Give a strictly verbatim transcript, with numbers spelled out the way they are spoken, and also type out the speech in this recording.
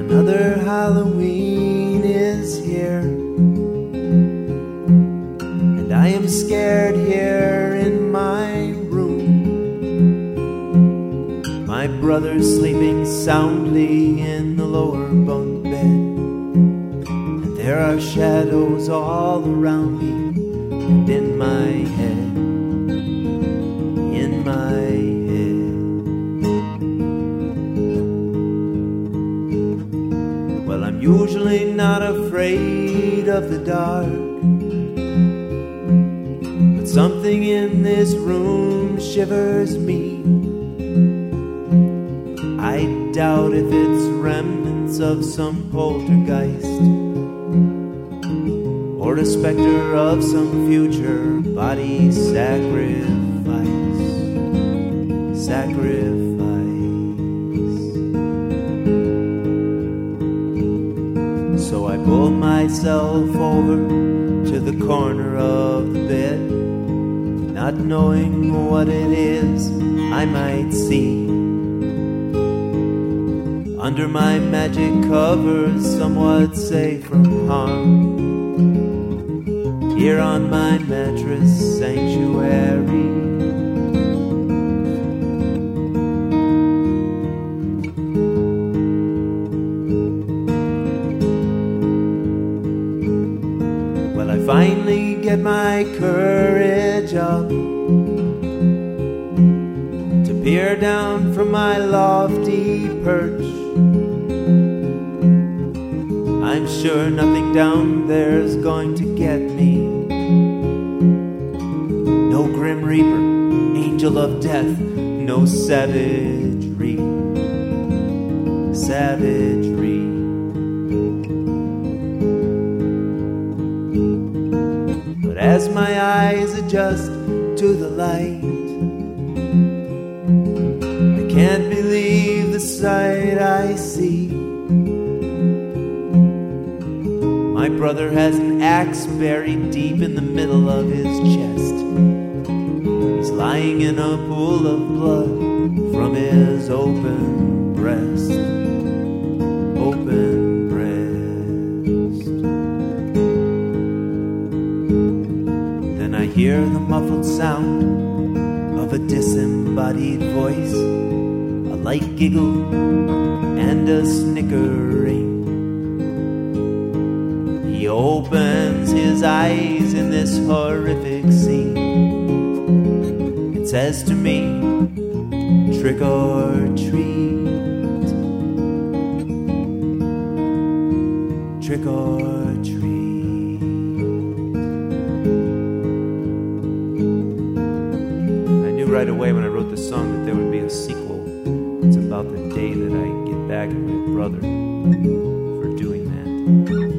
Another Halloween is here, and I am scared here in my room. My brother's sleeping soundly in the lower bunk bed, and there are shadows all around me and in my head, in my head. Well, I'm usually not afraid of the dark, but something in this room shivers me. I doubt if it's remnants of some poltergeist, or a specter of some future body sacrifice, sacrifice. So I pull myself over to the corner of the bed, not knowing what it is I might see. Under my magic covers, somewhat safe from harm. Here on my mattress sanctuary, well, I finally get my courage up to peer down from my lofty perch. I'm sure nothing down there's going to get me. No grim reaper, angel of death, no savagery, savagery. But as my eyes adjust to the light, I can't believe the sight I see. My brother has an axe buried deep in the middle of his chest. He's lying in a pool of blood from his open breast, open breast. Then I hear the muffled sound of a disembodied voice, a light giggle and a snickering. He opens his eyes in this horrific scene and says to me, trick or treat, trick or treat. I knew right away when I wrote the song that there would be a sequel. It's about the day that I get back at my brother for doing that.